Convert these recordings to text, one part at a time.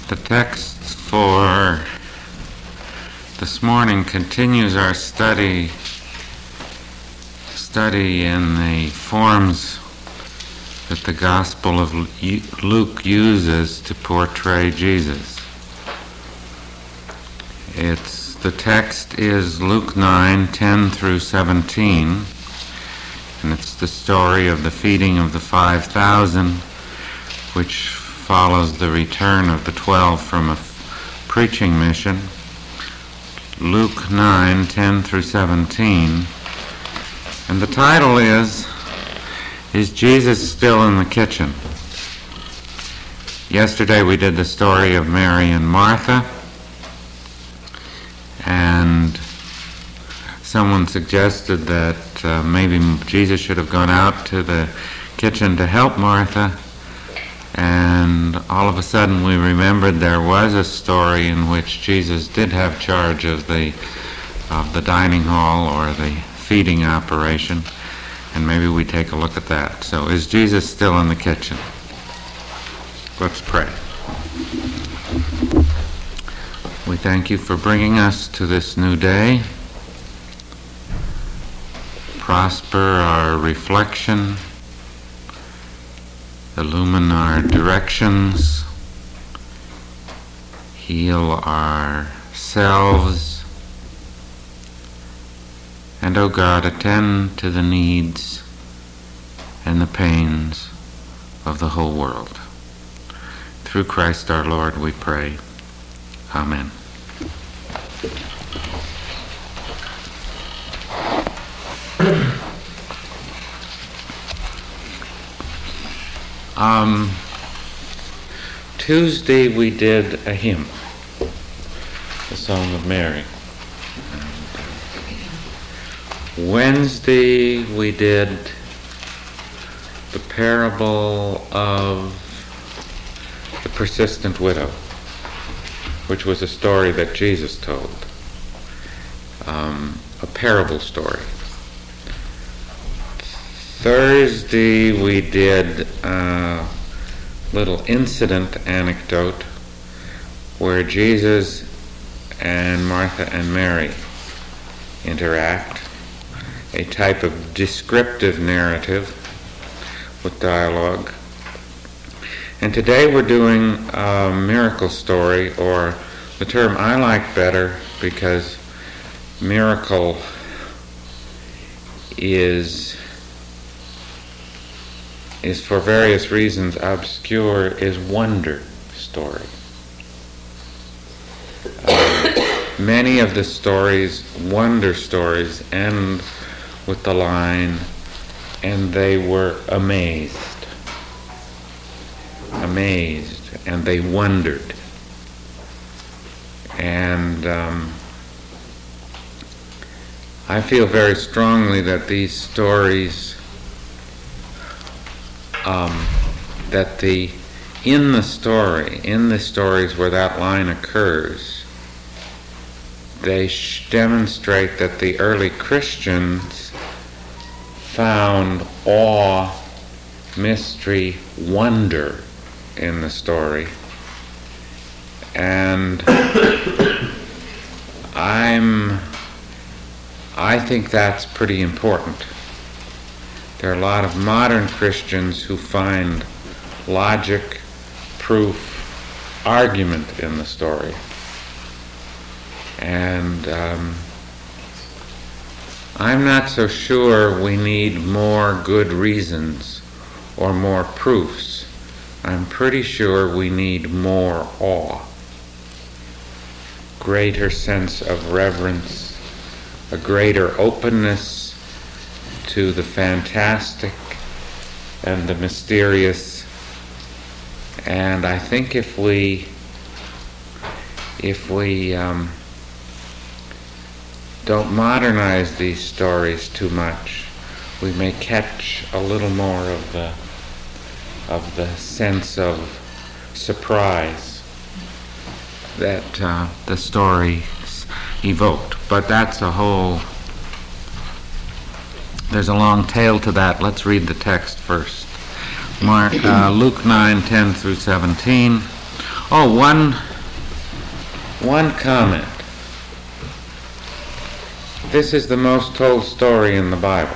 The text for this morning continues our study in the forms that the Gospel of Luke uses to portray Jesus. The text is Luke 9:10 through 17, and it's the story of the feeding of the 5,000, which follows the return of the 12 from a preaching mission. Luke 9:10 through 17, and the title is Jesus Still in the Kitchen? Yesterday we did the story of Mary and Martha, and someone suggested that maybe Jesus should have gone out to the kitchen to help Martha, and all of a sudden we remembered there was a story in which Jesus did have charge of the dining hall or the feeding operation, and maybe we take a look at that. So, is Jesus still in the kitchen? Let's pray. We thank you for bringing us to this new day. Prosper our reflection, illumine our directions, heal ourselves, and, O God, attend to the needs and the pains of the whole world. Through Christ our Lord we pray. Amen. Tuesday we did a hymn, the Song of Mary. Wednesday we did the parable of the persistent widow, which was a story that Jesus told, a parable story. Thursday we did a little incident anecdote where Jesus and Martha and Mary interact, a type of descriptive narrative with dialogue. And today we're doing a miracle story, or the term I like better because miracle is for various reasons obscure, is wonder story. Many of the stories, wonder stories, end with the line, and they were amazed, and they wondered. And I feel very strongly that these stories, in the stories where that line occurs, they demonstrate that the early Christians found awe, mystery, wonder in the story. And I think that's pretty important. There are a lot of modern Christians who find logic, proof, argument in the story. And I'm not so sure we need more good reasons or more proofs. I'm pretty sure we need more awe, greater sense of reverence, a greater openness to the fantastic and the mysterious. And I think if we don't modernize these stories too much, we may catch a little more of the sense of surprise that the stories evoked. But that's there's a long tail to that. Let's read the text first. Luke 9:10 through 17. Oh, one comment. This is the most told story in the Bible.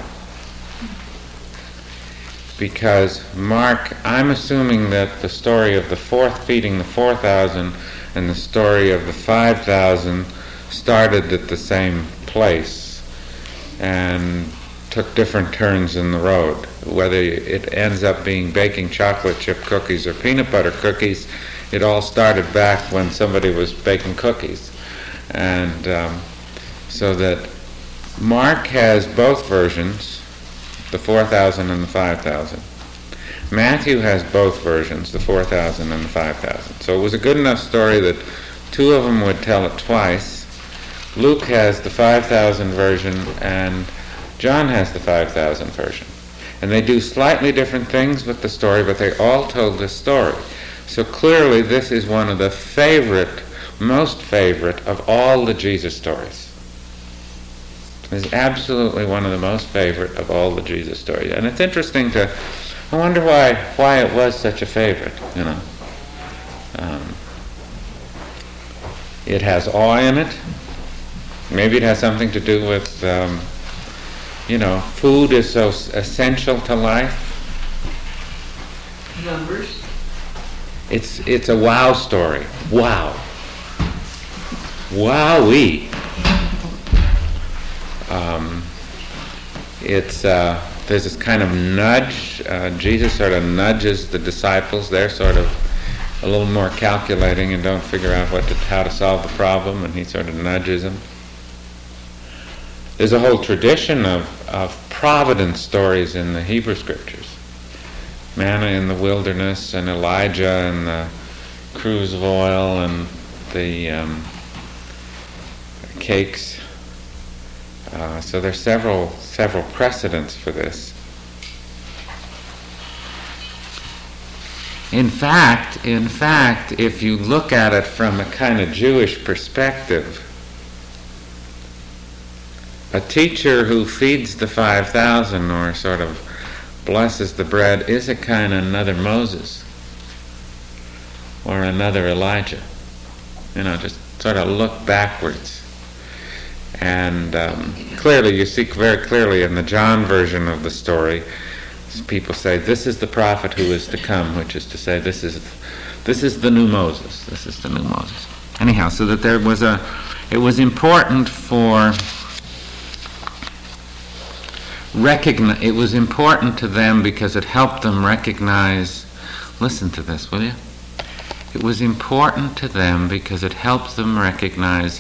Because Mark, I'm assuming that the story of the feeding the 4,000 and the story of the 5,000 started at the same place and took different turns in the road. Whether it ends up being baking chocolate chip cookies or peanut butter cookies, it all started back when somebody was baking cookies. And so that Mark has both versions, the 4,000 and the 5,000. Matthew has both versions, the 4,000 and the 5,000. So it was a good enough story that two of them would tell it twice. Luke has the 5,000 version and John has the 5,000 version. And they do slightly different things with the story, but they all told the story. So clearly this is one of the most favorite of all the Jesus stories. It's absolutely one of the most favorite of all the Jesus stories. And it's interesting I wonder why it was such a favorite, you know. It has awe in it. Maybe it has something to do with, food is so essential to life. Numbers. It's a wow story. Wow. Wowee. There's this kind of nudge. Jesus sort of nudges the disciples. They're sort of a little more calculating and don't figure out how to solve the problem, and he sort of nudges them. There's a whole tradition of providence stories in the Hebrew Scriptures. Manna in the wilderness, and Elijah and the cruse of oil, and the cakes. So there's several precedents for this. In fact, if you look at it from a kind of Jewish perspective, a teacher who feeds the 5,000 or sort of blesses the bread is a kind of another Moses or another Elijah. Just sort of look backwards. And clearly, you see very clearly in the John version of the story, people say, this is the prophet who is to come, which is to say, this is the new Moses. This is the new Moses. Anyhow, so that it was important it was important to them because it helped them recognize, listen to this, will you? It was important to them because it helped them recognize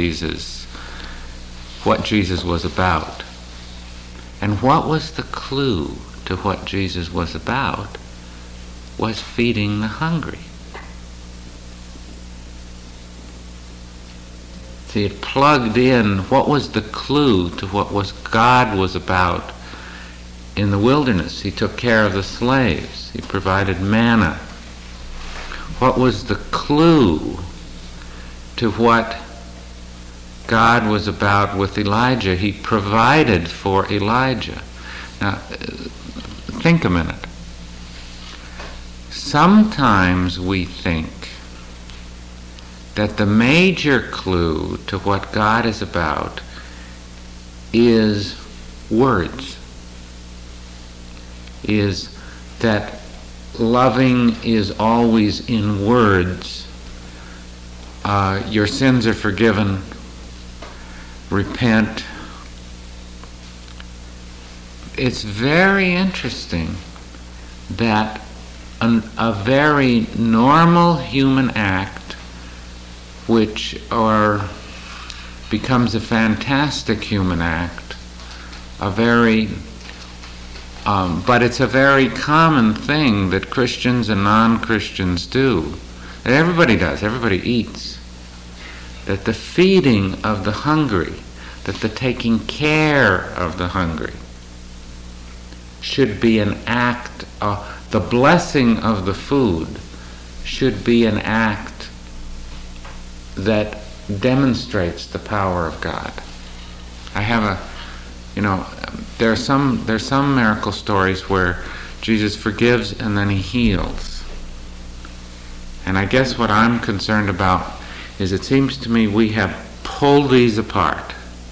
what Jesus was about. And what was the clue to what Jesus was about was feeding the hungry. See, it plugged in what was the clue to what God was about in the wilderness. He took care of the slaves. He provided manna. What was the clue to what God was about with Elijah? He provided for Elijah. Now, think a minute. Sometimes we think that the major clue to what God is about is words. Is that loving is always in words. Your sins are forgiven. Repent. It's very interesting that a very normal human act, which becomes a fantastic human act, but it's a very common thing that Christians and non-Christians do, that everybody does, everybody eats, that the feeding of the hungry, that the taking care of the hungry should be an act, the blessing of the food should be an act that demonstrates the power of God. I have there's some miracle stories where Jesus forgives and then he heals. And I guess what I'm concerned about is it seems to me we have pulled these apart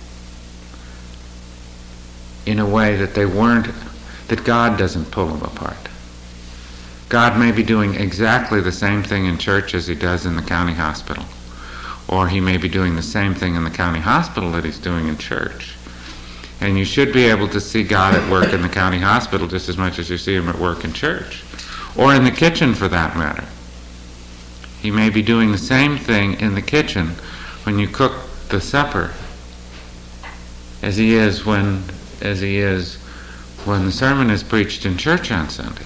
in a way that that God doesn't pull them apart. God may be doing exactly the same thing in church as he does in the county hospital. Or he may be doing the same thing in the county hospital that he's doing in church. And you should be able to see God at work in the county hospital just as much as you see him at work in church. Or in the kitchen, for that matter. He may be doing the same thing in the kitchen when you cook the supper as he is when the sermon is preached in church on Sunday.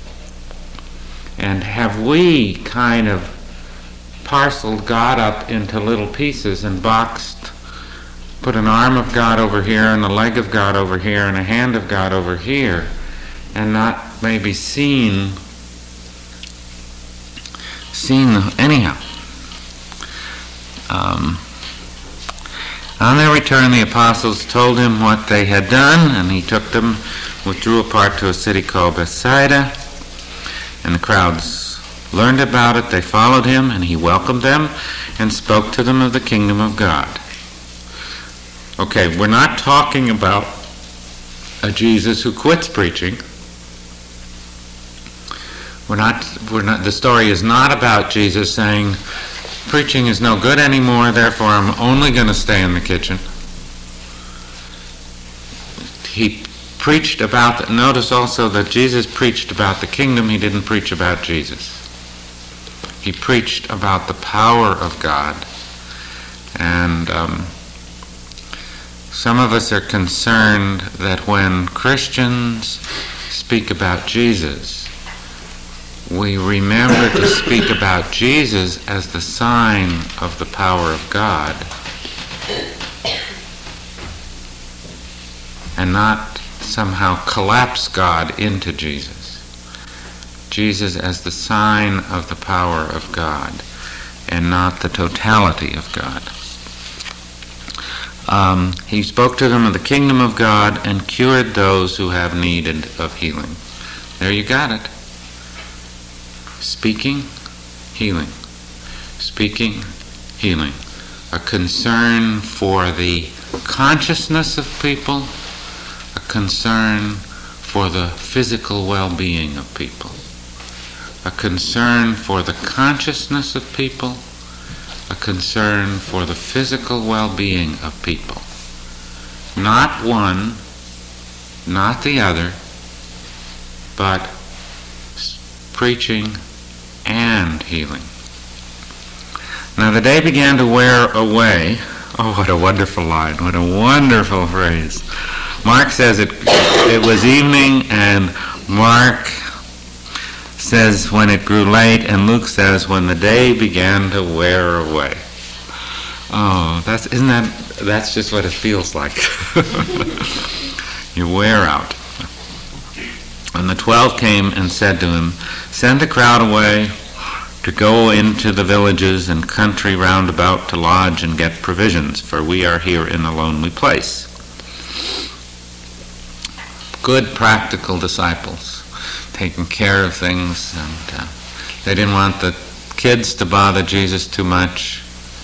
And have we kind of parceled God up into little pieces and put an arm of God over here and a leg of God over here and a hand of God over here, and not maybe seen anyhow. On their return, the apostles told him what they had done, and he took them, withdrew apart to a city called Bethsaida, and the crowds learned about it. They followed him, and he welcomed them and spoke to them of the kingdom of God. Okay, we're not talking about a Jesus who quits preaching. The story is not about Jesus saying, preaching is no good anymore, therefore I'm only going to stay in the kitchen. He preached about, notice also that Jesus preached about the kingdom, he didn't preach about Jesus. He preached about the power of God. And some of us are concerned that when Christians speak about Jesus, we remember to speak about Jesus as the sign of the power of God, and not somehow collapse God into Jesus. Jesus as the sign of the power of God, and not the totality of God. He spoke to them of the kingdom of God and cured those who have need of healing. There you got it. Speaking, healing. Speaking, healing. A concern for the consciousness of people, a concern for the physical well-being of people, a concern for the consciousness of people, a concern for the physical well-being of people. Not one, not the other, but preaching and healing. Now the day began to wear away. Oh, what a wonderful line, what a wonderful phrase. Mark says it was evening, and Mark says when it grew late, and Luke says when the day began to wear away. Oh, that's just what it feels like. You wear out. And the 12 came and said to him, "Send the crowd away to go into the villages and country round about to lodge and get provisions, for we are here in a lonely place." Good practical disciples, taking care of things, and they didn't want the kids to bother Jesus too much.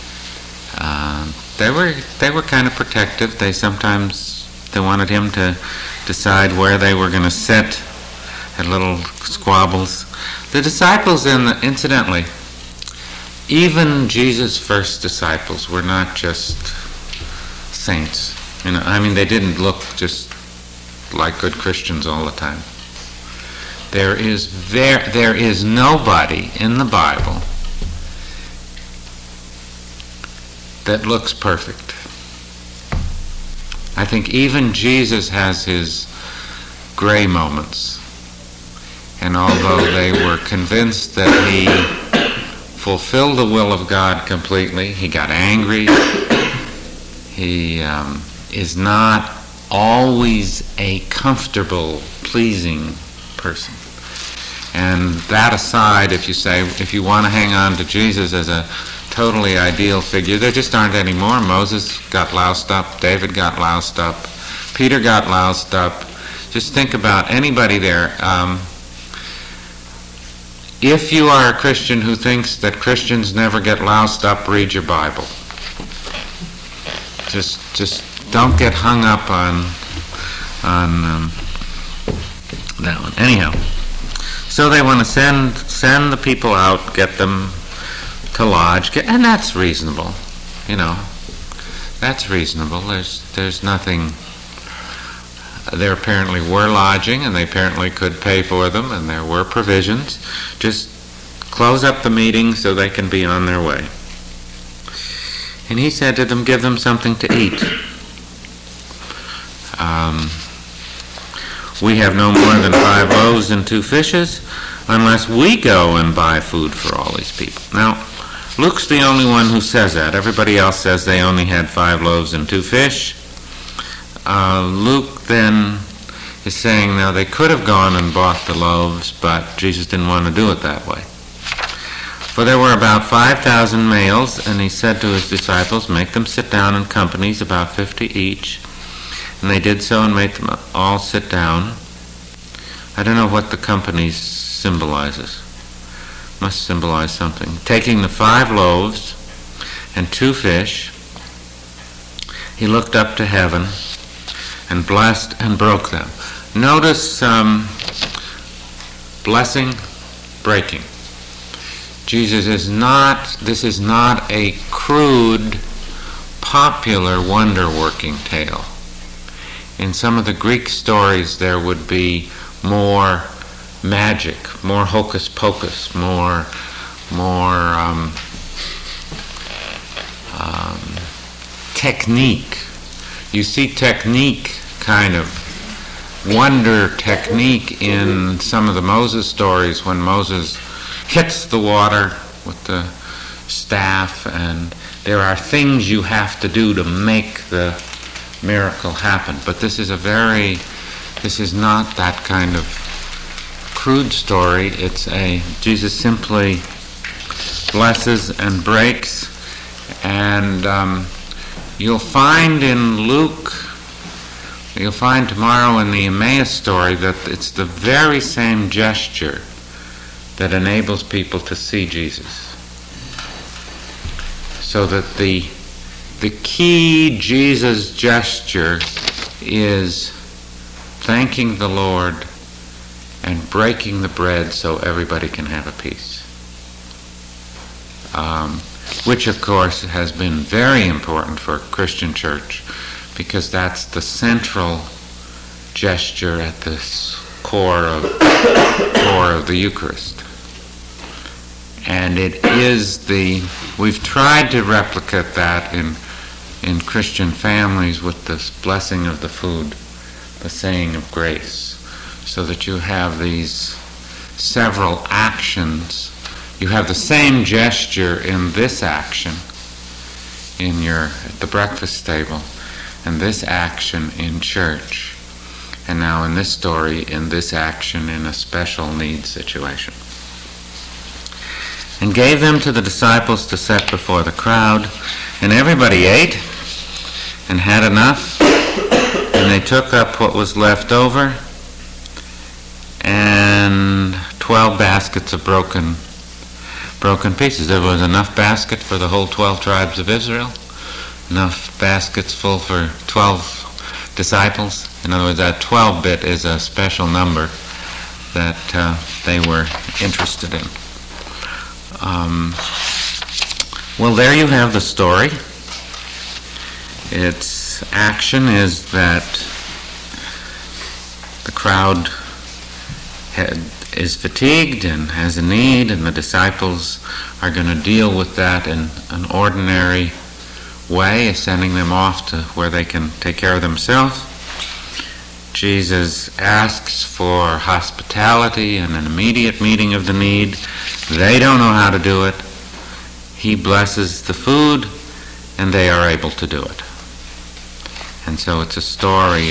They were kind of protective. They wanted him to decide where they were going to sit. Had little squabbles. The disciples, incidentally, even Jesus' first disciples were not just saints. They didn't look just like good Christians all the time. There is nobody in the Bible that looks perfect. I think even Jesus has his gray moments. And although they were convinced that he fulfilled the will of God completely, he got angry. He is not always a comfortable, pleasing person. And that aside, if you want to hang on to Jesus as a totally ideal figure, there just aren't any more. Moses got loused up, David got loused up, Peter got loused up. Just think about anybody there. if you are a Christian who thinks that Christians never get loused up, read your Bible. Just don't get hung up on that one. Anyhow, so they want to send the people out, get them to lodge, and that's reasonable. That's reasonable. There's nothing. There apparently were lodging, and they apparently could pay for them, and there were provisions. Just close up the meeting so they can be on their way. And he said to them, give them something to eat. We have no more than 5 loaves and 2 fishes unless we go and buy food for all these people. Now, Luke's the only one who says that. Everybody else says they only had 5 loaves and 2 fish. Luke then is saying, now they could have gone and bought the loaves, but Jesus didn't want to do it that way. For there were about 5,000 males, and he said to his disciples, make them sit down in companies, about 50 each. And they did so and made them all sit down. I don't know what the companies symbolizes. Must symbolize something. Taking the 5 loaves and 2 fish, he looked up to heaven and blessed and broke them. Notice blessing, breaking. This is not a crude, popular wonder-working tale. In some of the Greek stories there would be more magic, more hocus pocus, more technique. You see technique, kind of wonder technique, in some of the Moses stories when Moses hits the water with the staff, and there are things you have to do to make the miracle happen. But this is not that kind of crude story. Jesus simply blesses and breaks, and you'll find tomorrow in the Emmaus story that it's the very same gesture that enables people to see Jesus. So that the key Jesus gesture is thanking the Lord and breaking the bread so everybody can have a piece. Which, of course, has been very important for a Christian church, because that's the central gesture at the core of the Eucharist. And we've tried to replicate that in Christian families with this blessing of the food, the saying of grace, so that you have these several actions. You have the same gesture in this action at the breakfast table, and this action in church, and now in this story, in this action in a special needs situation. And gave them to the disciples to set before the crowd, and everybody ate and had enough, and they took up what was left over, and 12 baskets of broken pieces. There was enough basket for the whole 12 tribes of Israel, enough baskets full for 12 disciples. In other words, that 12-bit is a special number that they were interested in. Well, there you have the story. Its action is that the crowd is fatigued and has a need, and the disciples are going to deal with that in an ordinary way, sending them off to where they can take care of themselves. Jesus asks for hospitality and an immediate meeting of the need. They don't know how to do it. He blesses the food, and they are able to do it. And so it's a story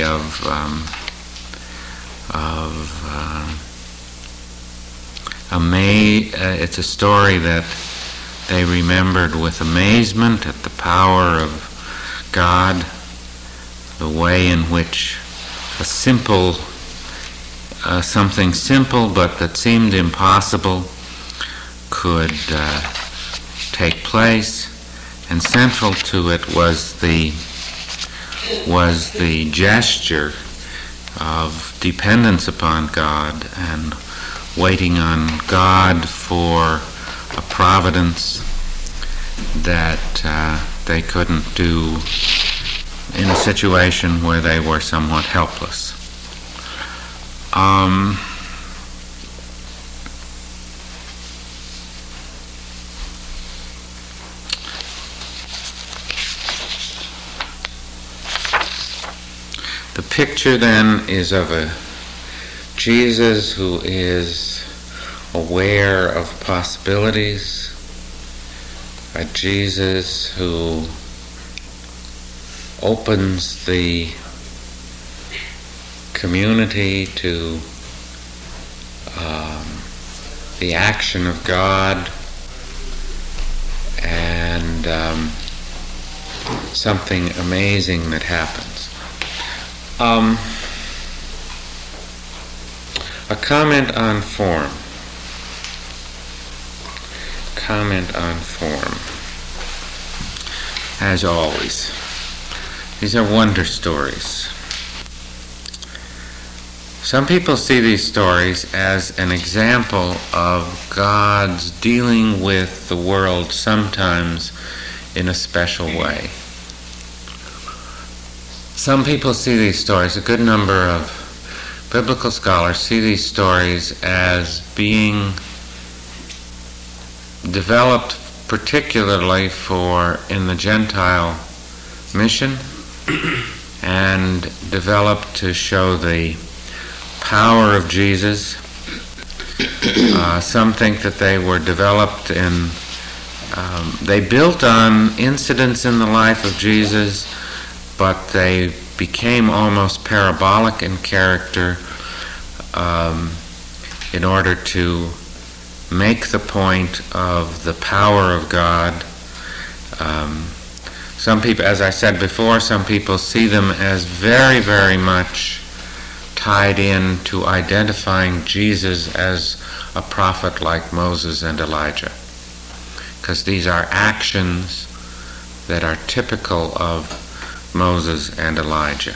it's a story that they remembered with amazement at the power of God, the way in which something simple but that seemed impossible could take place, and central to it was the gesture of dependence upon God and waiting on God for a providence that they couldn't do in a situation where they were somewhat helpless. The picture then is of a Jesus who is aware of possibilities, a Jesus who opens the community to the action of God, and something amazing that happens. A comment on form. As always, these are wonder stories. Some people see these stories as an example of God's dealing with the world sometimes in a special way. Some people see these stories, a good number of biblical scholars see these stories as being developed particularly for in the Gentile mission and developed to show the power of Jesus. Some think that they were developed in, they built on incidents in the life of Jesus, but they became almost parabolic in character in order to make the point of the power of God. Some people, as I said before, some people see them as very, very much tied in to identifying Jesus as a prophet like Moses and Elijah, because these are actions that are typical of Moses and Elijah.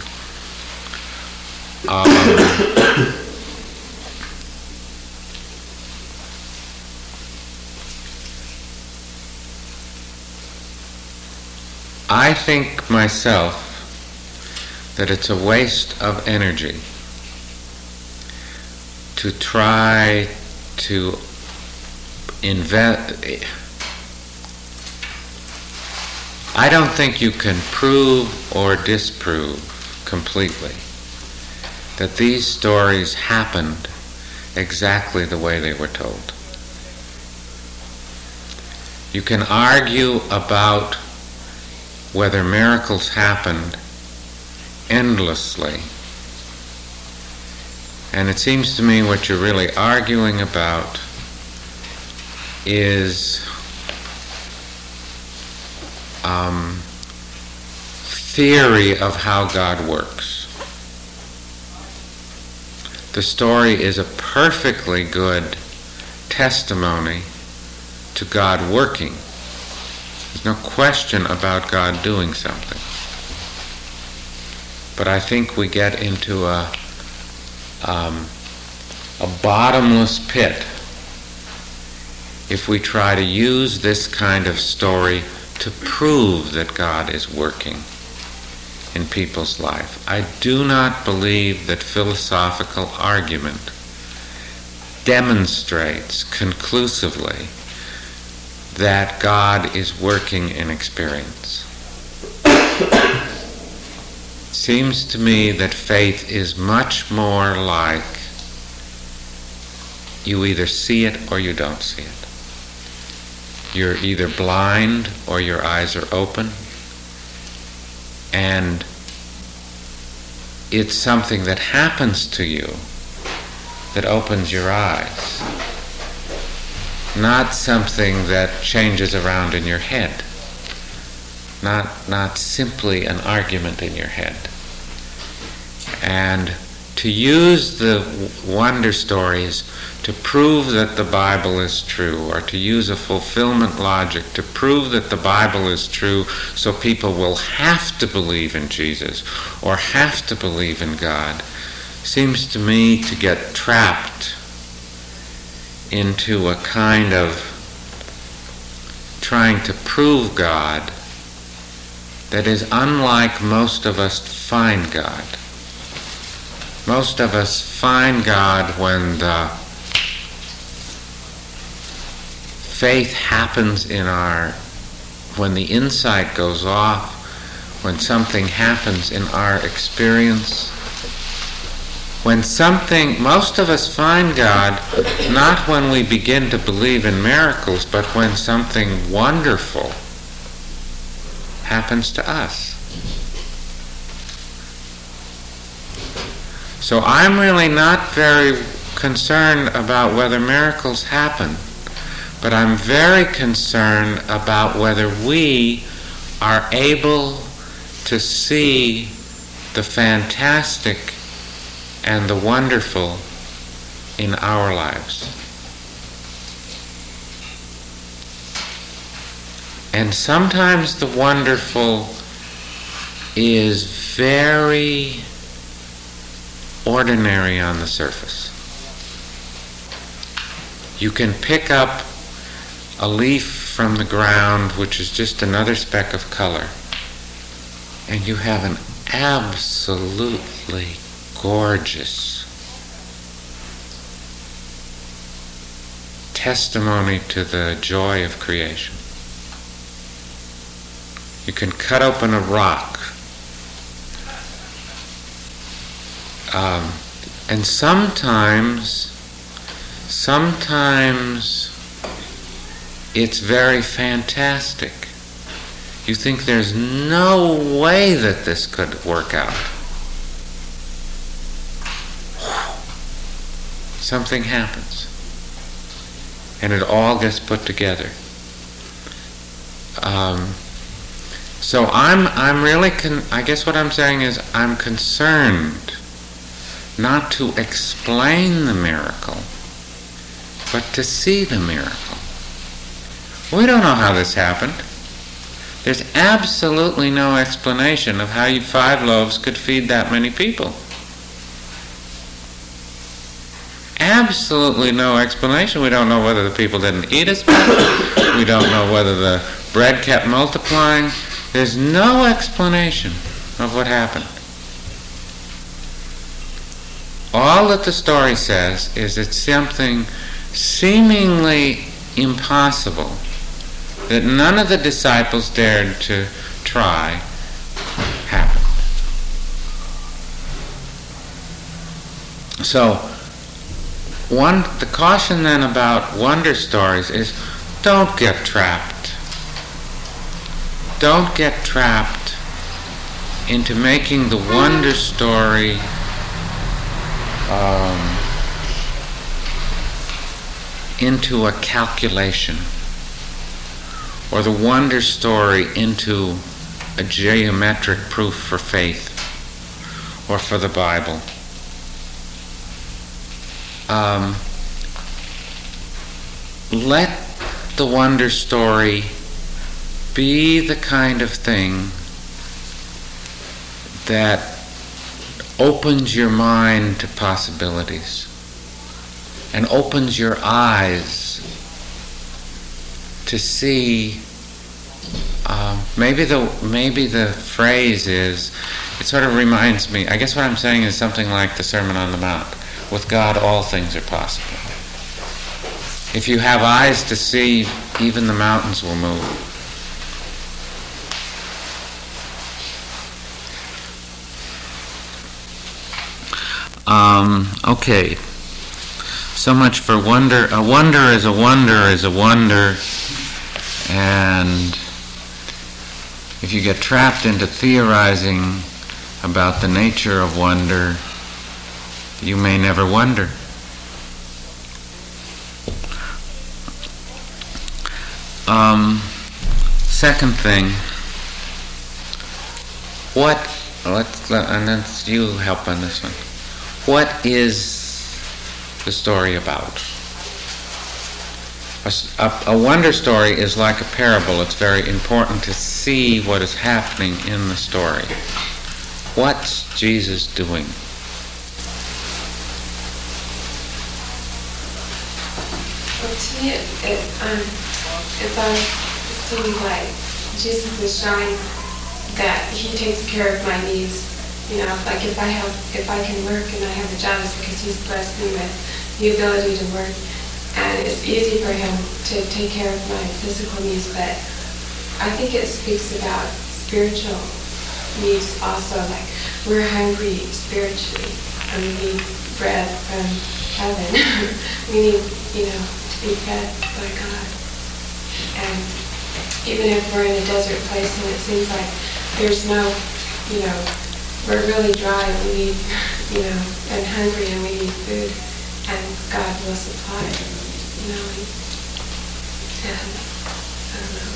I think myself that it's a waste of energy to try to invent. I don't think you can prove or disprove completely that these stories happened exactly the way they were told. You can argue about whether miracles happened endlessly, and it seems to me what you're really arguing about is theory of how God works. The story is a perfectly good testimony to God working. There's no question about God doing something. But I think we get into a bottomless pit if we try to use this kind of story to prove that God is working in people's life. I do not believe that philosophical argument demonstrates conclusively that God is working in experience. Seems to me that faith is much more like you either see it or you don't see it. You're either blind or your eyes are open, and it's something that happens to you that opens your eyes, not something that changes around in your head, not simply an argument in your head. And to use the wonder stories to prove that the Bible is true, or to use a fulfillment logic to prove that the Bible is true so people will have to believe in Jesus or have to believe in God, seems to me to get trapped into a kind of trying to prove God that is unlike most of us find God. Most of us find God when the faith happens when the insight goes off, when something happens in our experience. Most of us find God not when we begin to believe in miracles, but when something wonderful happens to us. So I'm really not very concerned about whether miracles happen, but I'm very concerned about whether we are able to see the fantastic and the wonderful in our lives. And sometimes the wonderful is very ordinary on the surface. You can pick up a leaf from the ground, which is just another speck of color, and you have an absolutely gorgeous testimony to the joy of creation. You can cut open a rock, and sometimes it's very fantastic. You think there's no way that this could work out. Something happens, and it all gets put together. So I'm really I guess what I'm saying is I'm concerned not to explain the miracle, but to see the miracle. We don't know how this happened. There's absolutely no explanation of how 5 loaves could feed that many people. Absolutely no explanation. We don't know whether the people didn't eat as much. We don't know whether the bread kept multiplying. There's no explanation of what happened. All that the story says is that something seemingly impossible that none of the disciples dared to try happened. So, the caution then about wonder stories is don't get trapped. Don't get trapped into making the wonder story into a calculation, or the wonder story into a geometric proof for faith or for the Bible. Let the wonder story be the kind of thing that opens your mind to possibilities and opens your eyes to see. Maybe the phrase is, it sort of reminds me, I guess what I'm saying is something like the Sermon on the Mount. With God, all things are possible. If you have eyes to see, even the mountains will move. Okay. So much for wonder. A wonder is a wonder is a wonder. And if you get trapped into theorizing about the nature of wonder, you may never wonder. Second thing, and then you help on this one. what is the story about? A wonder story is like a parable. It's very important to see what is happening in the story. What's Jesus doing? Well, to me, it's seems like Jesus is showing that He takes care of my needs. You know, like if I can work and I have a job, it's because He's blessed me with the ability to work. And it's easy for Him to take care of my physical needs, but I think it speaks about spiritual needs also. Like, we're hungry spiritually, and we need bread from heaven. We need, to be fed by God. And even if we're in a desert place and it seems like there's no, we're really dry, we need, and hungry and we need food, and God will supply it. And I don't know.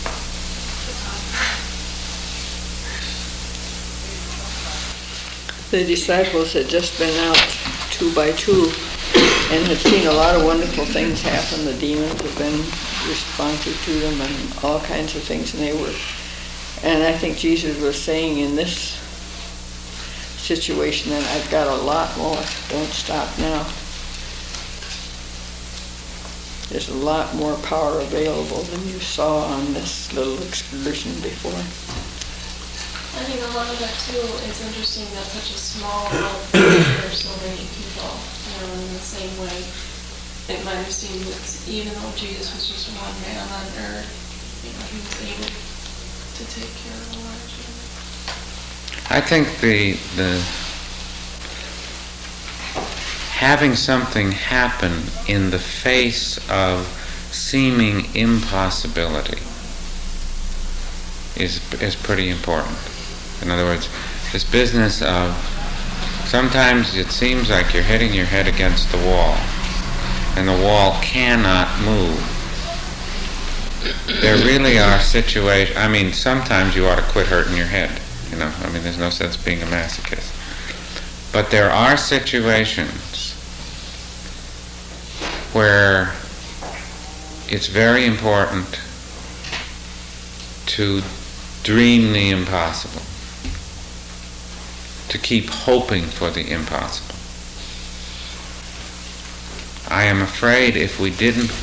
The disciples had just been out 2 by 2 and had seen a lot of wonderful things happen. The demons had been responsive to them and all kinds of things, and I think Jesus was saying in this situation that I've got a lot more. Don't stop now. There's a lot more power available than you saw on this little excursion before. I think a lot of that too, it's interesting that such a small outfit for so many people. In the same way, it might have seemed that even though Jesus was just one man on earth, He was able to take care of a large number. I think the having something happen in the face of seeming impossibility is pretty important. In other words, this business of sometimes it seems like you're hitting your head against the wall and the wall cannot move. There really are situations, sometimes you ought to quit hurting your head. There's no sense being a masochist. But there are situations where it's very important to dream the impossible, to keep hoping for the impossible. I am afraid if we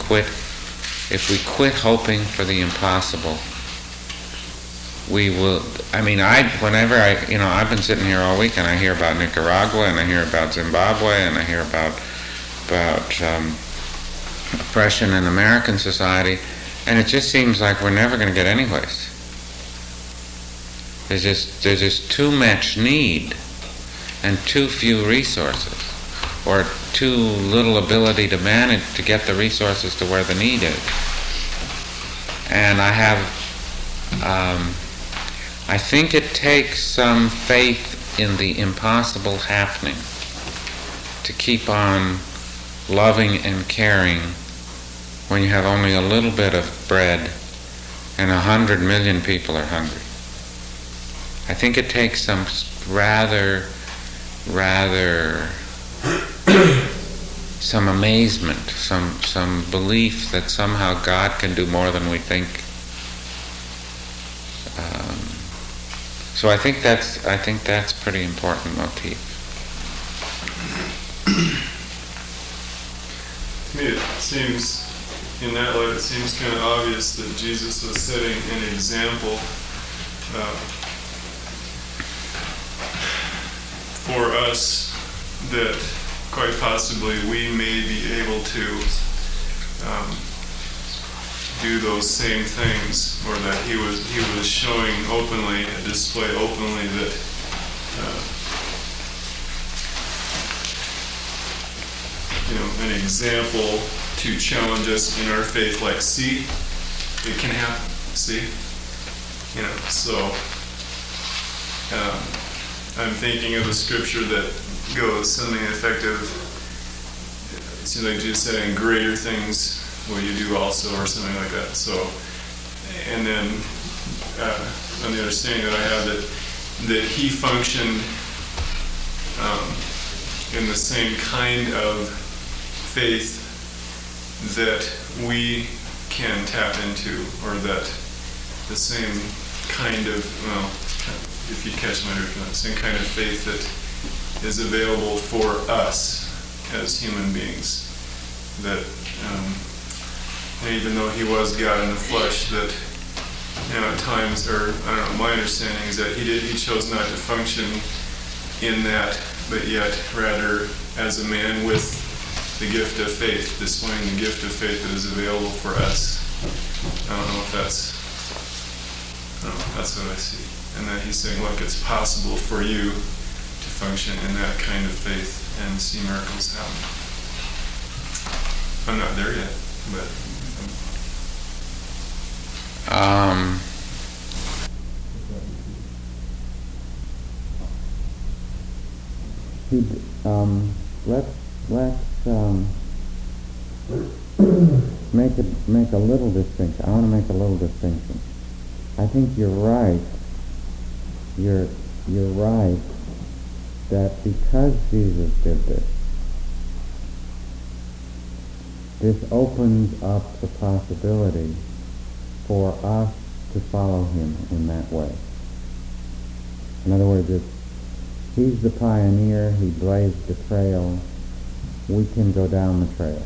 quit hoping for the impossible, we will, I've been sitting here all week and I hear about Nicaragua and I hear about Zimbabwe and I hear about oppression in American society, and it just seems like we're never going to get anyways. There's just too much need and too few resources, or too little ability to manage to get the resources to where the need is. And I think it takes some faith in the impossible happening to keep on loving and caring when you have only a little bit of bread and 100 million people are hungry. I think it takes some rather some amazement, some belief that somehow God can do more than we think. So I think that's pretty important motif. To me, it seems, in that light, it seems kind of obvious that Jesus was setting an example for us that quite possibly we may be able to do those same things, or that he was showing openly, display openly that an example to challenge us in our faith, like, see, it can happen, see? So I'm thinking of a scripture that goes something effective. It seems like Jesus said, "And greater things will you do also," or something like that. So, and then on the understanding that I have that he functioned in the same kind of faith that we can tap into, or that the same kind of, well, if you catch my drift, the same kind of faith that is available for us as human beings. That and even though he was God in the flesh, that at times, or I don't know, my understanding is that he chose not to function in that, but yet rather as a man with the gift of faith, displaying the gift of faith that is available for us. I don't know if that's what I see. And that he's saying, look, it's possible for you to function in that kind of faith and see miracles happen. I'm not there yet, but... Let's make a little distinction. I want to make a little distinction. I think you're right. You're right that because Jesus did this opens up the possibility for us to follow him in that way. In other words, he's the pioneer, he blazed the trail, we can go down the trail.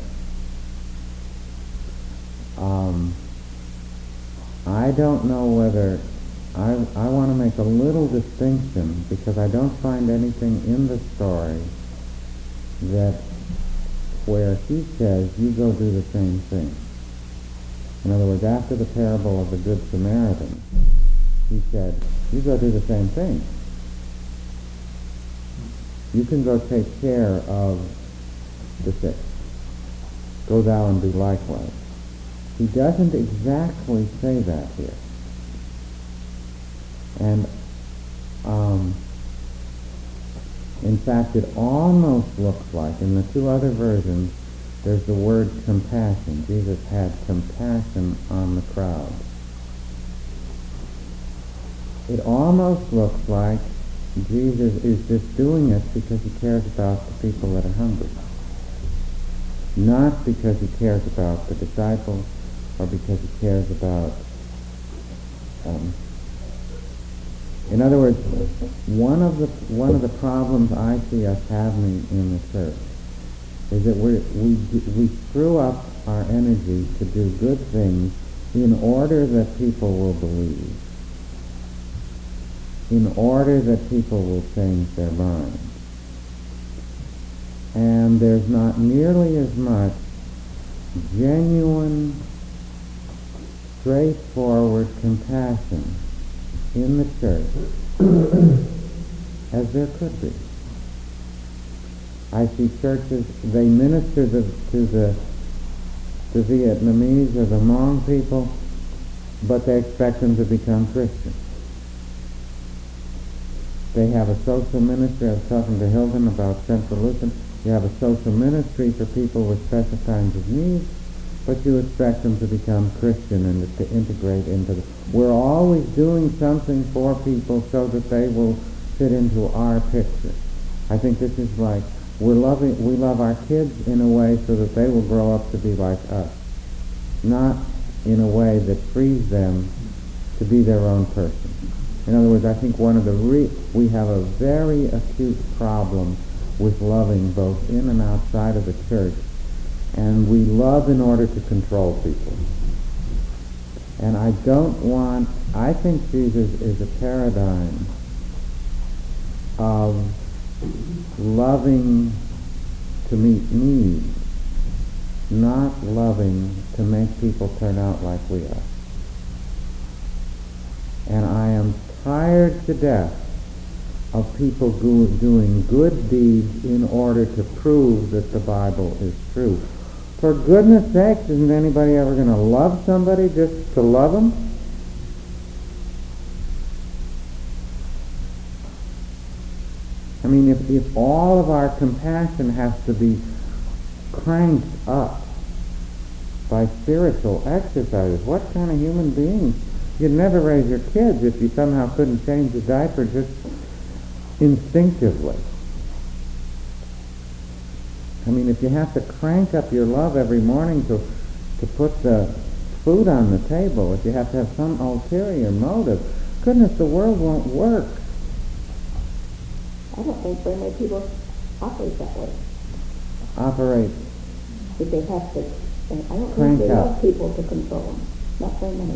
I don't know whether, I want to make a little distinction, because I don't find anything in the story that where he says, you go do the same thing. In other words, after the parable of the Good Samaritan, he said, you go do the same thing. You can go take care of the sick. Go thou and do likewise. He doesn't exactly say that here. And in fact, it almost looks like, in the two other versions, there's the word compassion. Jesus had compassion on the crowd. It almost looks like Jesus is just doing it because he cares about the people that are hungry. Not because he cares about the disciples, or because he cares about... in other words, one of the problems I see us having in the church is that we screw up our energy to do good things in order that people will believe, in order that people will change their minds. And there's not nearly as much genuine, straightforward compassion in the church as there could be. I see churches, they minister to the Vietnamese or the Hmong people, but they expect them to become Christians. They have a social ministry. I was talking to Hilton about Central Lutheran. You have a social ministry for people with special kinds of needs, but you expect them to become Christian and to integrate into the... We're always doing something for people so that they will fit into our picture. I think this is like, we love our kids in a way so that they will grow up to be like us, not in a way that frees them to be their own person. In other words, I think one of the we have a very acute problem with loving both in and outside of the church, and we love in order to control people. And I think Jesus is a paradigm of loving to meet needs, not loving to make people turn out like we are. And I am tired to death of people doing good deeds in order to prove that the Bible is true. For goodness sakes, isn't anybody ever going to love somebody just to love them? I mean, if all of our compassion has to be cranked up by spiritual exercises, what kind of human beings? You'd never raise your kids if you somehow couldn't change a diaper just instinctively. I mean, if you have to crank up your love every morning to put the food on the table, if you have to have some ulterior motive, goodness, the world won't work. I don't think very many people operate that way. Operate. If they have to, and I don't Crank think they up. love people to control them. Not very many.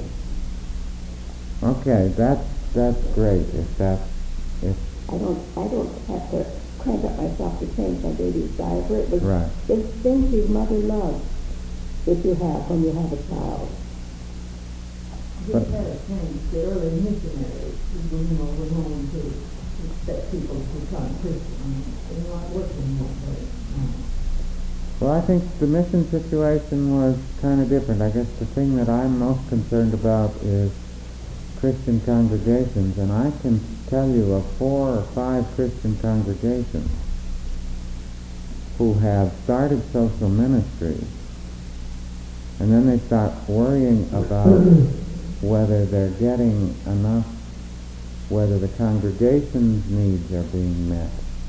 Okay, that's great. If I don't have to crank up myself to change my baby's diaper. It was Right. It's things your mother loves that you have when you have a child. But- had a change. The early missionaries who were known to expect people to become Christian. They're not working that way. well, I think the mission situation was kind of different. I guess the thing that I'm most concerned about is Christian congregations, and I can tell you of 4 or 5 Christian congregations who have started social ministries, and then they start worrying about whether they're getting enough, whether the congregation's needs are being met,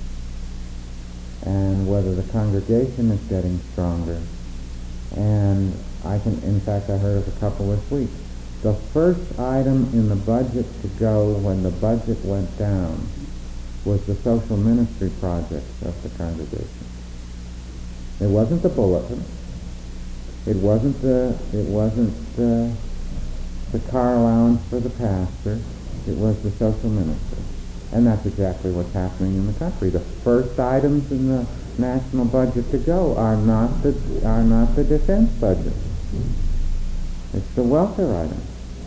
and whether the congregation is getting stronger. And in fact, I heard of a couple this week. The first item in the budget to go when the budget went down was the social ministry projects of the congregation. It wasn't the bulletin. It wasn't the car allowance for the pastor. It was the social ministry. And that's exactly what's happening in the country. The first items in the national budget to go are not the defense budget. It's the welfare items.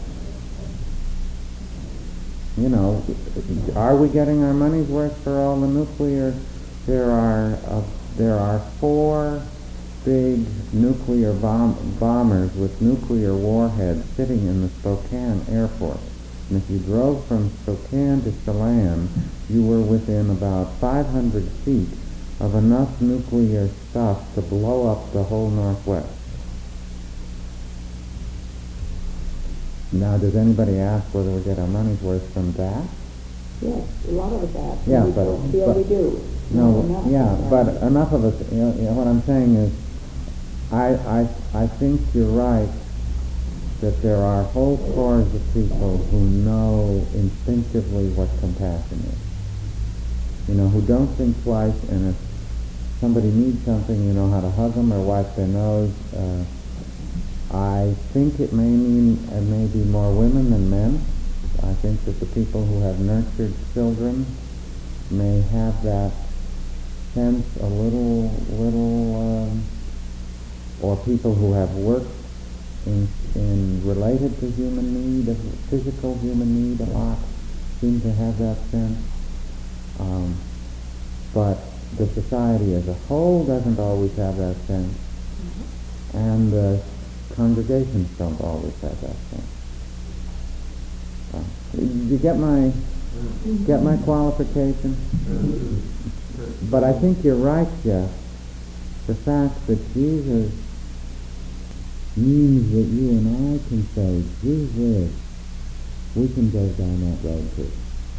You know, are we getting our money's worth for all the nuclear? There are 4 big nuclear bombers with nuclear warheads sitting in the Spokane airport. And if you drove from Spokane to Chelan, you were within about 500 feet of enough nuclear stuff to blow up the whole Northwest. Now, does anybody ask whether we get our money's worth from that? Yes, a lot of us ask. Yeah, we but- don't feel but- we do. No, enough. yeah, but enough of us, what I'm saying is, I think you're right that there are whole scores of people who know instinctively what compassion is. You know, who don't think twice, and if somebody needs something, you know how to hug them or wipe their nose. I think it may be more women than men. I think that the people who have nurtured children may have that sense a little, or people who have worked in related to human need, physical human need a lot, seem to have that sense. But the society as a whole doesn't always have that sense, and the congregations don't always have that sense. You get my qualification? But I think you're right, Jeff. The fact that Jesus means that you and I can say, Jesus, we can go down that road too.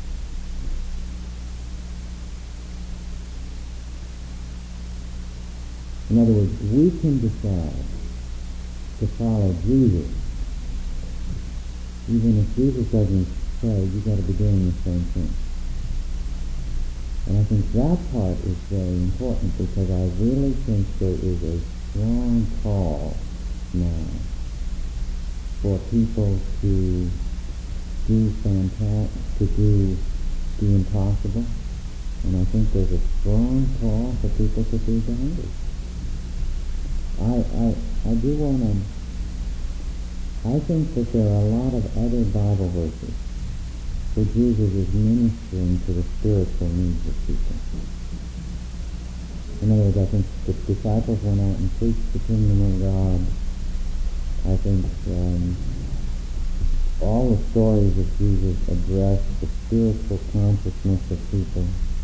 In other words, we can decide to follow Jesus, even if Jesus doesn't say you got to be doing the same thing. And I think that part is very important, because I really think there is a strong call now for people to do the impossible, and I think there's a strong call for people to be hungry. I do want to. I think that there are a lot of other Bible verses where Jesus is ministering to the spiritual needs of people. In other words, I think the disciples went out and preached the kingdom of God. I think all the stories of Jesus address the spiritual consciousness of people.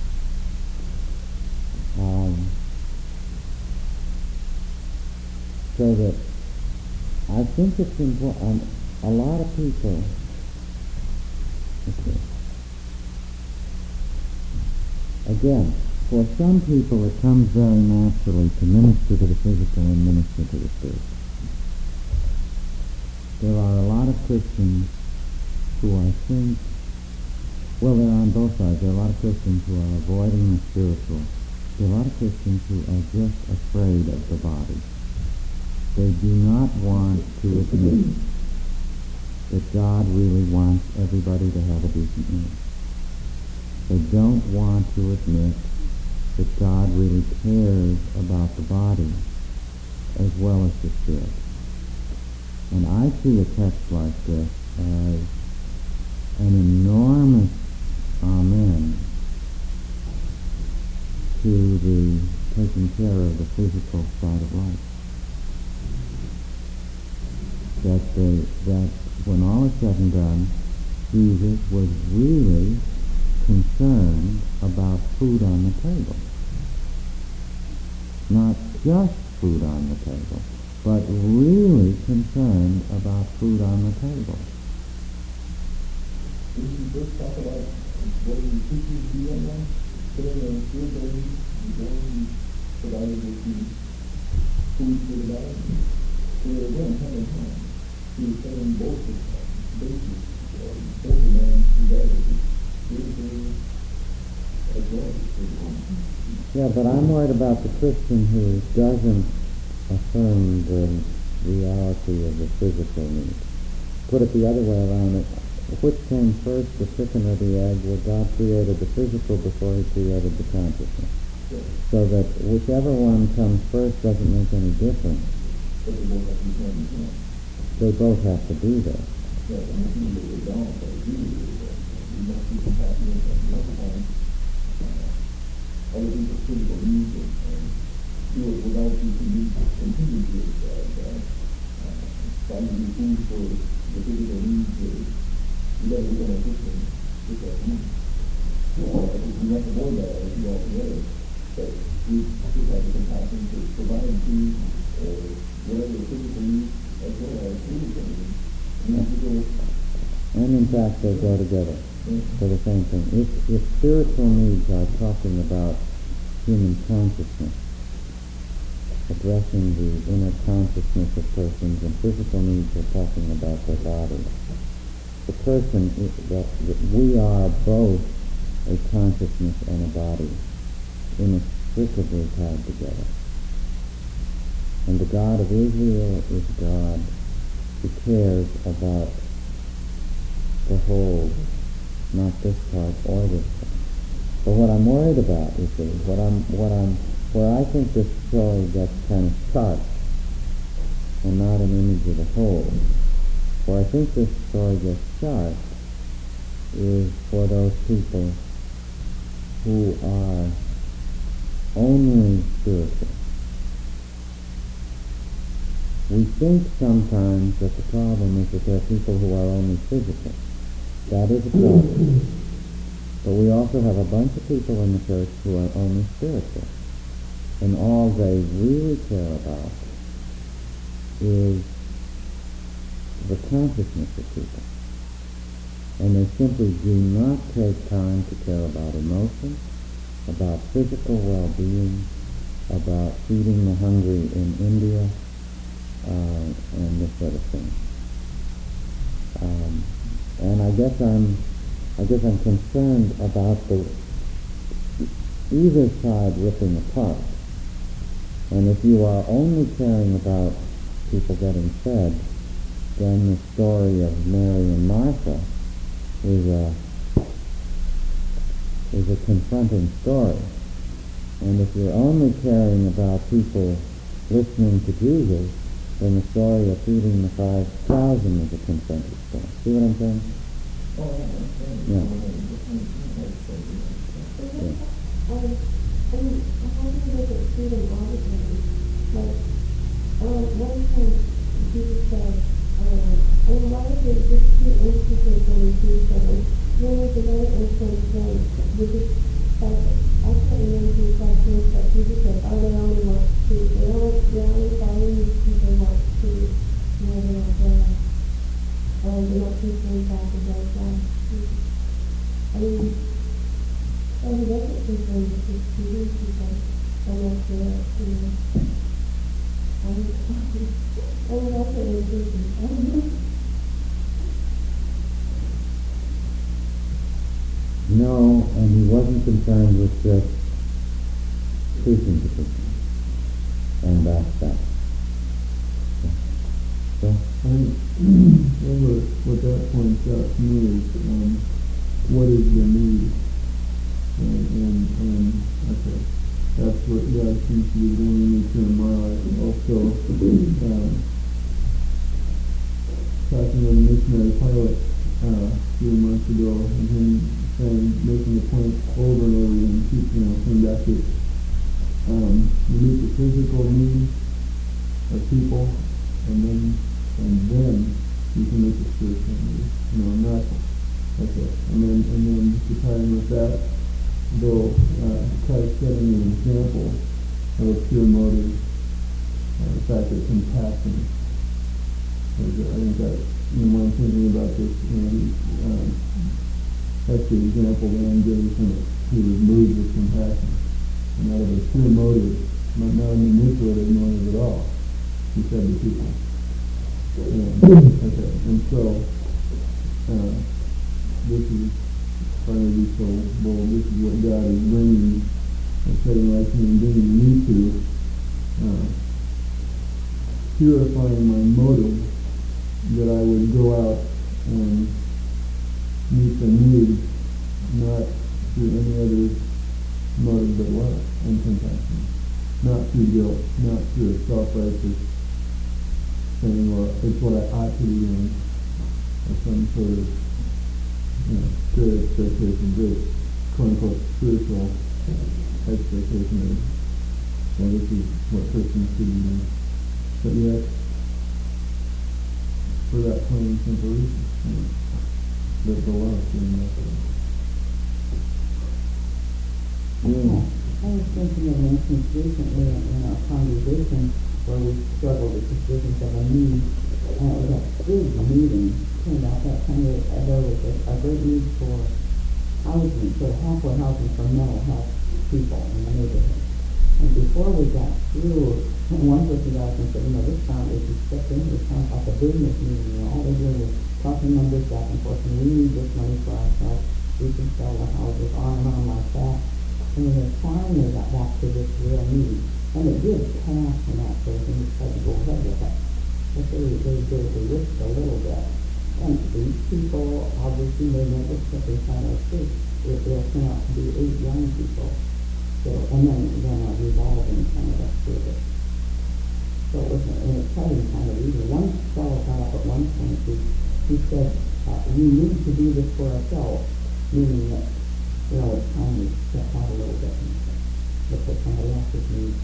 So that I think it's important. A lot of people. Okay. Again, For some people, it comes very naturally to minister to the physical and minister to the spiritual. There are a lot of Christians who I think, well, they're on both sides. There are a lot of Christians who are avoiding the spiritual. There are a lot of Christians who are just afraid of the body. They do not want to admit that God really wants everybody to have a decent meal. They don't want to admit that God really cares about the body as well as the spirit. And I see a text like this as an enormous amen to the taking care of the physical side of life. That when all is said and done, Jesus was really concerned about food on the table. Not just food on the table, but really concerned about food on the table. Did you just talk about what the teachers do right now? Saying on spiritual needs, going provided with the food for the body. So they're going hand in hand. He was saying both of them, basis, both of them together, spiritually as well as physically. Yeah, but I'm worried about the Christian who doesn't affirm the reality of the physical need. Put it the other way around, which came first, the chicken or the egg? Well, God created the physical before he created the consciousness. Yes. So that whichever one comes first doesn't make any difference. But they both have to be hand in hand. They both have to be there. Yes, and if you lay it down, but if you lay it down, you must be compassionate at the other time. Other people's physical needs and do it without you continue to finding food for the physical needs you never become a Christian with that need. I think we have to avoid that as we all together. But we should have the compassion to provide food or whatever physical needs as well as spiritual needs. And in fact, they go together for the same thing. If spiritual needs are talking about human consciousness, addressing the inner consciousness of persons, and physical needs are talking about their body, the person, that we are both a consciousness and a body, inextricably tied together. And the God of Israel is God who cares about the whole, not this part or this part. But what I'm worried about, you see, where I think this story gets kind of sharp and not an image of the whole, where I think this story gets sharp is for those people who are only spiritual. We think sometimes that the problem is that there are people who are only physical. That is a problem. But we also have a bunch of people in the church who are only spiritual. And all they really care about is the consciousness of people. And they simply do not take time to care about emotion, about physical well-being, about feeding the hungry in India, and this sort of thing. And I guess I'm concerned about either side ripping apart. And if you are only caring about people getting fed, then the story of Mary and Martha is a confronting story. And if you're only caring about people listening to Jesus, then the story of feeding the 5,000 is a confronting story. See what I'm saying? Yeah. So he doesn't persuade the Peter because I don't feel it, you know. I mean, that's what it is. I don't know. No, and he wasn't concerned with just preaching to people. And that's that. So, I think what that points out to me is what is the need, and okay, that's what God seems to be doing into in my life. And also, talking with a missionary pilot a few months ago, and him saying, making the point over and over again, coming back to you meet the physical needs of people, and then you can make a spiritual need. Not okay. And then to tie in with that, though, Christ setting an example of a pure motive, the fact that compassion. I think that when I'm thinking about this, that's the example that I'm giving from it. He was moved with compassion, and out of a pure motive, not a manipulative motive at all. He said to people. And so, this is, if I may be so bold, this is what God is bringing, setting like me and bringing me to, purifying my motive, that I would go out and meet the need, not through any other motive but love and compassion, not through guilt, not through a self-righteous saying, well, it's what I ought to be doing, or some sort of, good expectation, good, quote-unquote, spiritual expectation of, well, this is what Christians should be doing. But yet, for that plain and simple reason, that the love is doing that. I was thinking of an instance recently in our congregation where we struggled with decisions of a need, and it was a big meeting. Turned out that time there was a great need for housing, for halfway housing for mental health people in the neighborhood. And before we got through, one person got up and said, this sounds, if you step in, it sounds like a business meeting, all they're doing is talking numbers back and forth, and we need this money for ourselves, we can sell the houses, on and on like that. And then they finally got back to this real need. And it did pass in that case, and we tried to go ahead with it. But they risked a little bit. And these people, obviously, they never step inside our church. It'll turn out to be 8 young people. So, and then a revolving kind of activity. So it was an exciting kind of reason. One fellow got up at one point, he said, we need to do this for ourselves, meaning that, it's time to step out a little bit and look at somebody else's needs.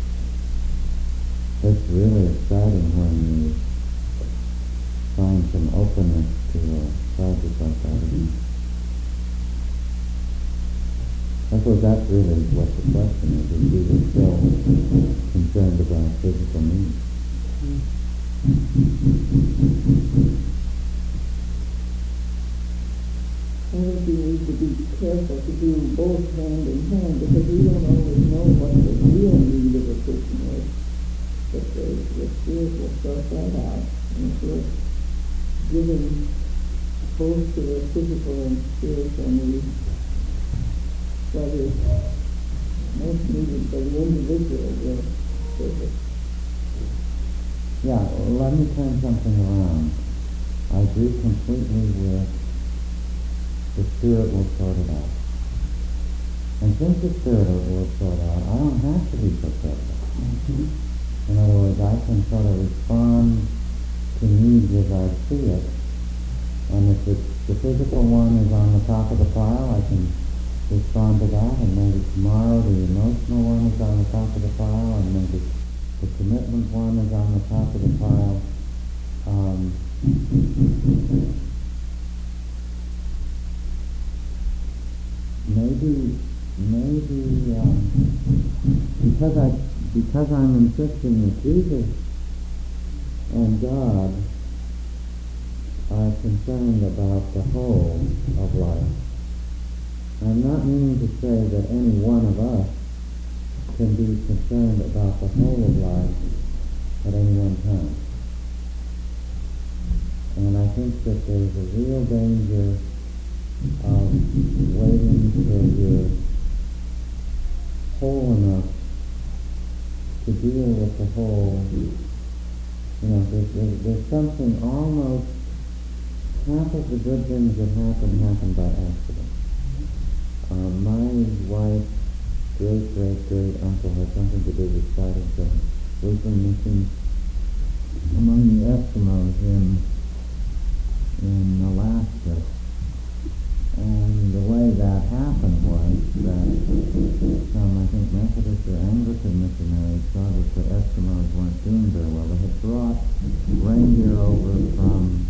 it's really exciting when you find some openness to a subject like that. I suppose that's really what the question is Jesus still concerned about physical needs? I think we need to be careful to do both hand in hand, because we don't always know what the real need of a person is. But the Spirit will sort that out, and if we're giving both to the physical and spiritual needs, what is most needed for the individual will surface. Yeah, let me turn something around. I agree completely with the Spirit will sort it out. And since the Spirit will sort it out, I don't have to be so careful. In other words, I can sort of respond to needs as I see it. And if the physical one is on the top of the pile, I can respond to that, and maybe tomorrow the emotional one is on the top of the pile, and maybe the commitment one is on the top of the pile. Because I'm insisting that Jesus and God are concerned about the whole of life, I'm not meaning to say that any one of us can be concerned about the whole of life at any one time. And I think that there's a real danger of waiting till you're whole enough to deal with the whole. You know, there's something almost, half of the good things that happen by accident. My wife's great uncle had something to do with starting some Lutheran missions among the Eskimos in Alaska. And the way that happened was that some, I think, Methodist or Anglican missionaries saw that the Eskimos weren't doing very well. They had brought reindeer over from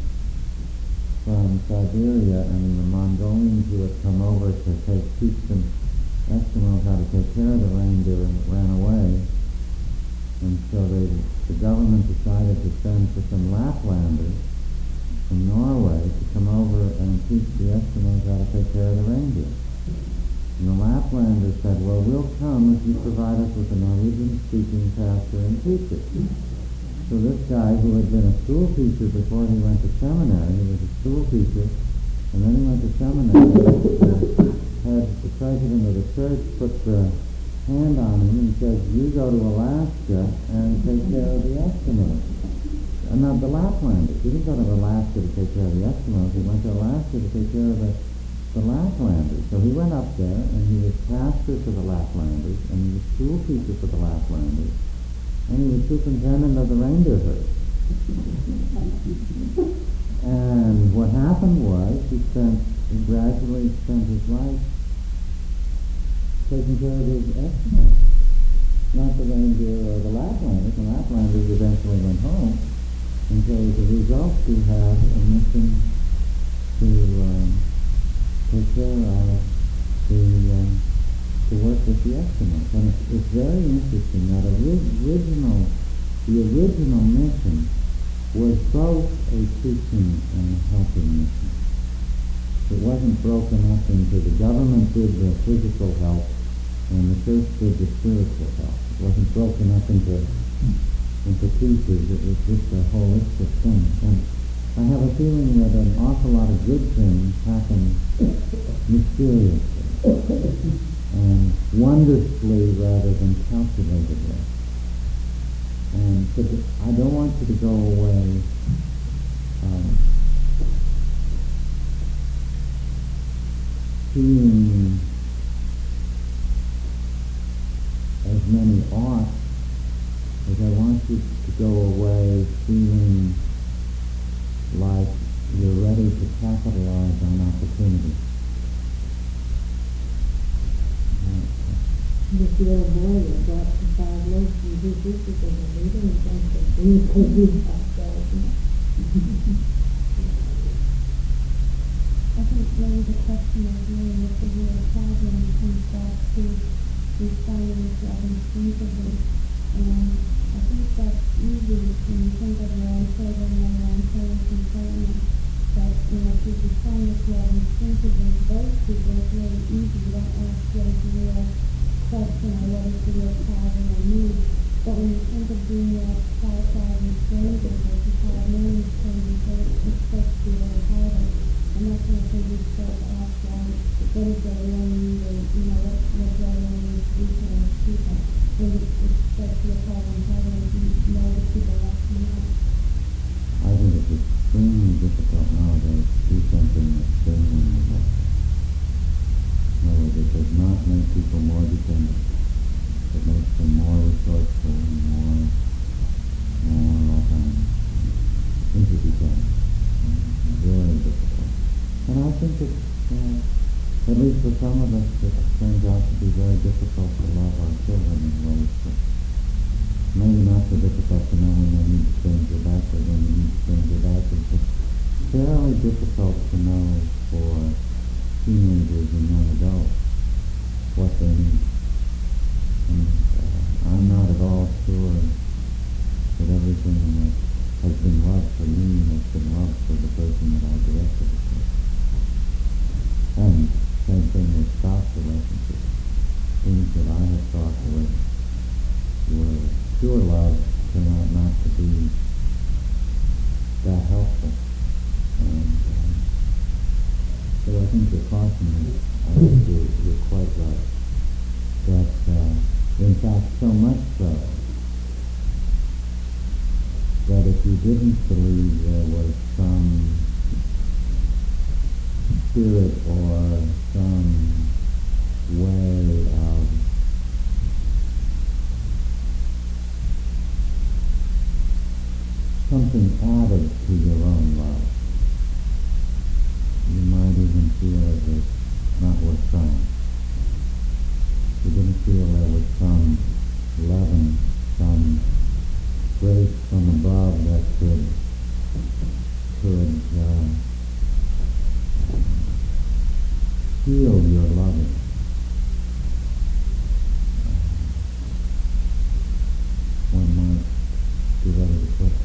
Siberia, and the Mongolians who had come over to teach them Eskimos how to take care of the reindeer ran away. And so the government decided to send for some Laplanders from Norway to come over and teach the Eskimos how to take care of the reindeer. And the Laplanders said, well, we'll come if you provide us with a Norwegian-speaking pastor and teacher. So this guy, who had been a school teacher before he went to seminary, he was a school teacher, and then he went to seminary, had the president of the church put the hand on him and said, you go to Alaska and take care of the Eskimos. Not the Laplanders. He didn't go to Alaska to take care of the Eskimos. He went to Alaska to take care of the Laplanders. So he went up there, and he was pastor to the Laplanders, and he was school teacher for the Laplanders, and he was superintendent of the reindeer herd. And what happened was he gradually spent his life taking care of his Eskimos, not the reindeer or the Laplanders. The Laplanders eventually went home. And so as a result, we have a mission to take care of to work with the Eskimos. And it's very interesting that the original mission was both a teaching and a helping mission. It wasn't broken up into the government did the physical help and the church did the spiritual help. It wasn't broken up into pieces. It was just a holistic thing. And I have a feeling that an awful lot of good things happen mysteriously and wonderfully rather than calculatedly. And so I don't want you to go away feeling as many ought, as I want you to go away feeling like you're ready to capitalize on opportunity. This little boy that brought the 5 loaves from 2 sisters of the leader and said, we could do ourselves. I think maybe the question is really if the real problem comes back to responding to others instinctively. And I think that's easy when you think of your own children and your own parents and family. But, if you respond to love instinctively to those people, it's really easy. You don't ask what is the real question or what is the real problem or need. But when you think of being like 5,000 strangers or 5 million strangers, it's supposed to be a little harder. I'm not going to say you're supposed to ask them what is their real need or, what their real need to do for those people. But it's supposed to be a problem harder if you know the people less than you. I think it's extremely difficult nowadays to do something that's genuinely helpful. In other words, it does not make people more dependent. It makes them more resourceful and more interdependent. Very difficult. And I think it's, at least for some of us, it turns out to be very difficult to love our children in ways that maybe not so difficult to know when they need to change their diapers, when they need to change their diapers, but fairly difficult to know for teenagers and young adults what they need. And I'm not at all sure that everything that has been loved for me has been loved for the person that I directed it to. And same thing with So I think the caution is, I think you're quite right. That, in fact, so much so, that if you didn't believe there was some spirit or some way of something added to your own life, you might even feel it was not worth trying. You didn't feel there was some leaven, some grace from above that could heal your loving. One might be ready to put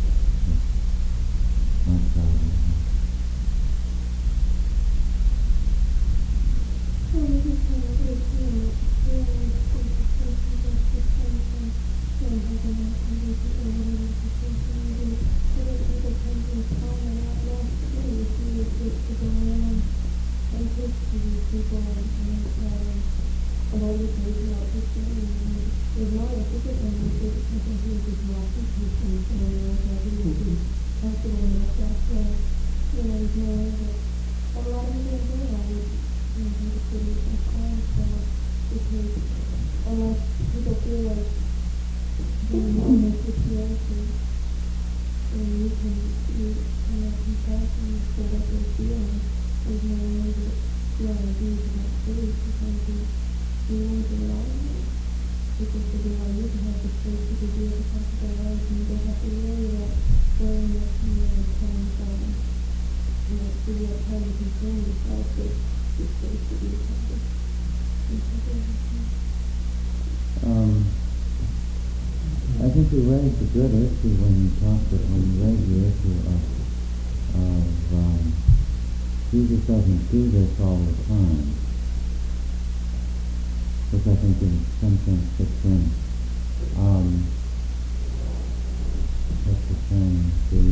not proud of it. I think you raised a good issue when you raised the issue of Jesus doesn't do this all the time, which I think in some sense fits in. What's the saying?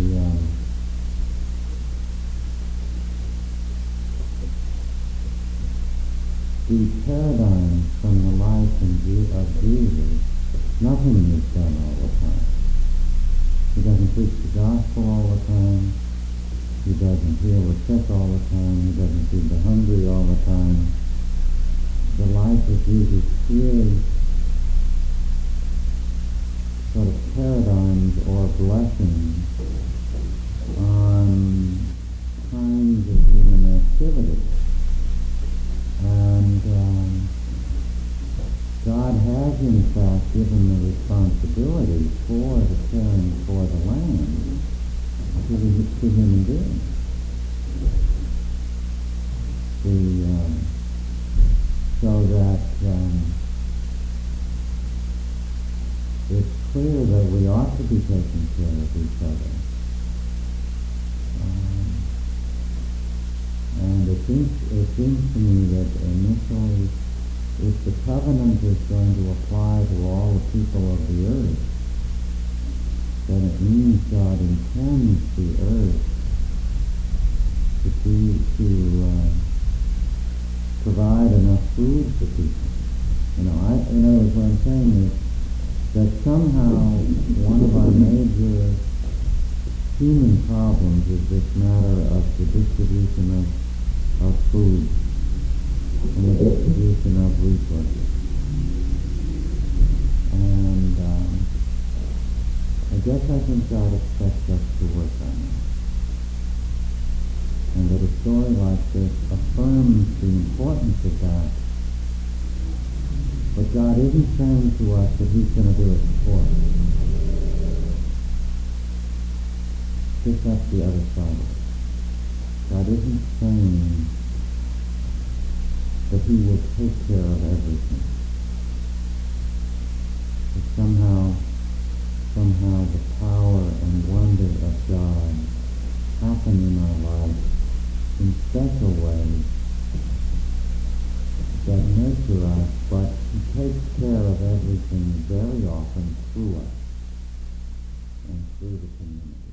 The paradigm from the life of Jesus, nothing is done all the time. He doesn't preach the gospel all the time. He doesn't heal the sick all the time. He doesn't feed the hungry all the time. The life of Jesus is sort of paradigms or blessings on kinds of human activity. And God has in fact given the responsibility for the caring for the land to human beings. So that it's clear that we ought to be taking care of each other. And it seems to me that initially, if the covenant is going to apply to all the people of the earth, then it means God intends the earth to provide enough food for people. In other words, what I'm saying is that somehow one of our major human problems is this matter of the distribution of food and the distribution of resources. And I guess I think God expects us to work on that. And that a story like this affirms the importance of that. But God isn't saying to us that He's going to do it for us. That's the other side of it. God isn't saying that He will take care of everything. But somehow the power and wonder of God happen in our lives in special ways that nurture us, but He takes care of everything very often through us and through the community.